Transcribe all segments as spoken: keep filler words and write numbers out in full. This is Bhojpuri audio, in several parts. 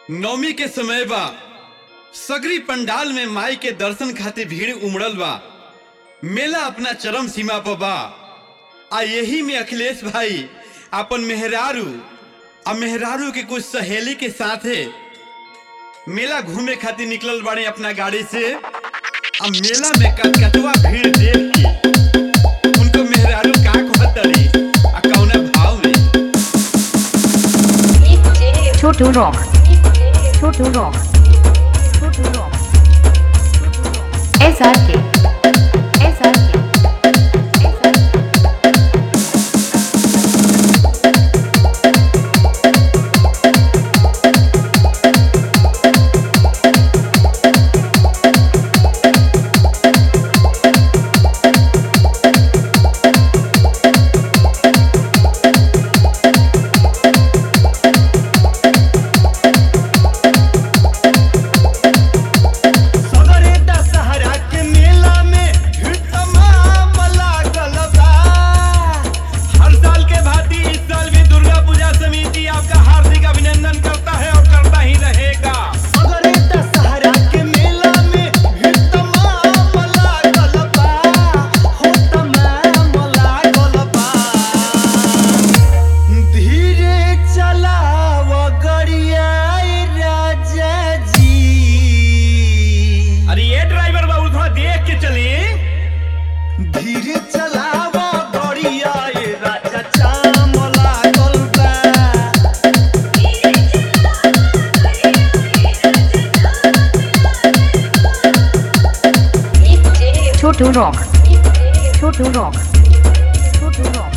नौमी के समय बा, सगरी पंडाल में माई के दर्शन खातिर भीड़ उमड़ल बा। मेला अपना चरम सीमा पर बा। आ यही में अखिलेश भाई अपन मेहरारू आ मेहरारू के कुछ सहेली के साथे मेला घूमे खातिर निकलल बाड़े अपना गाड़ी से। आ मेला में कटकटवा भीड़ देख के उनको मेहरारू का कहतरी आ कौना भाव में। Chhotu rock, Chhotu rock, Chhotu rock, S R K, S R K, S R K. Chhotu rock, Chhotu rock, Chhotu rock,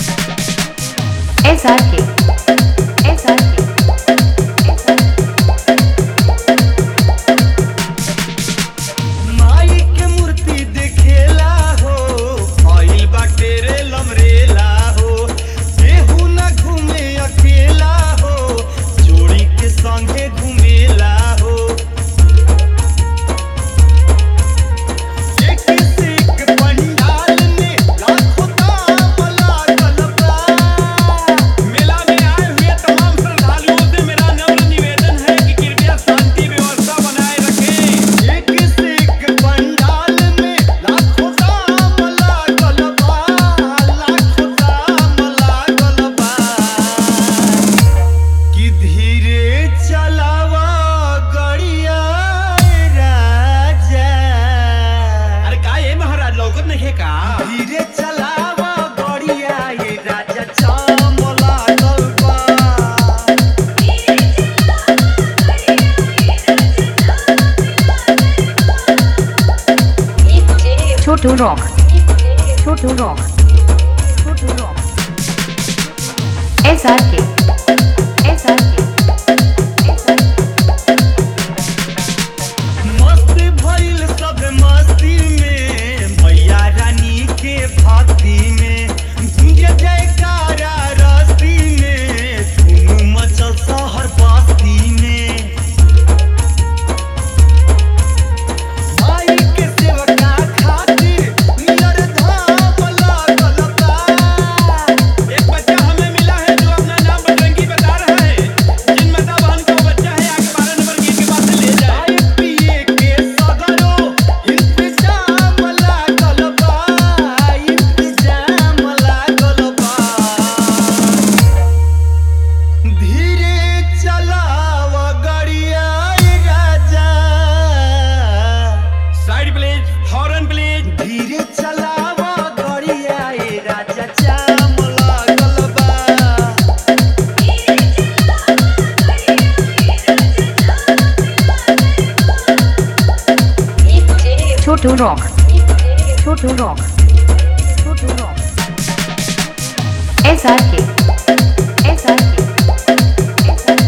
S R K, S R K, S R के। माई के मूर्ति देखेला हो, आइल बाटे रे लमरेला हो। केहू ना घूमे अकेला हो, जोड़ी के संगे घूमेला हो। धीरे चलावा गड़िया ये राजा चामला गलबा। Chhotu rock, Chhotu rock, Chhotu rock, S R K, S R K, S R के। मस्त भइल सब मस्ती में, भैया रानी के भक्ति में। गूंजे जयकारा रस्ती में, धूम मचल शहर बस्ती में। माई के सेवका खातिर नियर धाम लागल बा। एक बच्चा हमें मिला है जो अपना नाम बजरंगी बता रहा है। जिन माता बहन का बच्चा है आगे बारह नंबर गेट के पास से ले जाए। खाए पिए के सगरो इंतजाम लागल बा, इंतजाम लागल बा। धीरे चलाव गड़िया राजा, साइड प्लीज, हॉर्न प्लीज। धीरे चलाव गड़िया राजा, जाम लागल बा। Chhotu rock, Chhotu rock, Chhotu rock, S R K, S R K, S R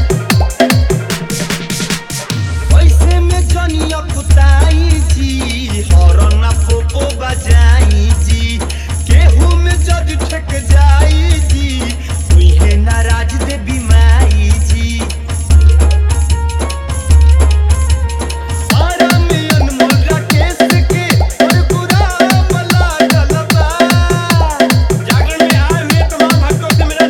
के। वैसे में जनिया कुताई जी, हॉर्न पोपो बजाई जी। केहू में जद ठेक जाई जी, तुहे नाराज देवी माई जी। सारा में अनमोल राकेश के परगुराम लागल बा। जागरण में आए हुए तमाम भक्तों से मेरा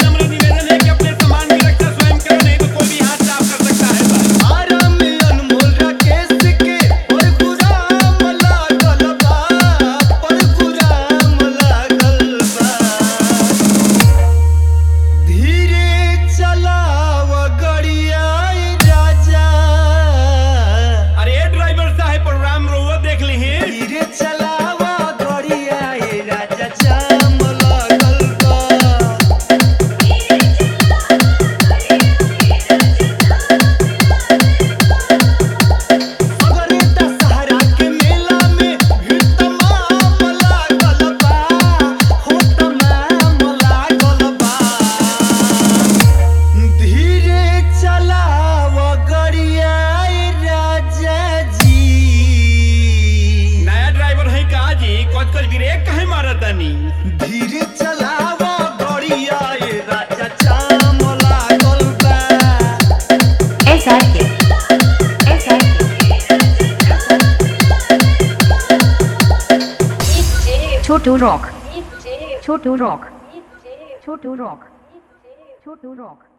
Chotu Rock. Chotu Rock. Chotu Rock. Chotu Rock.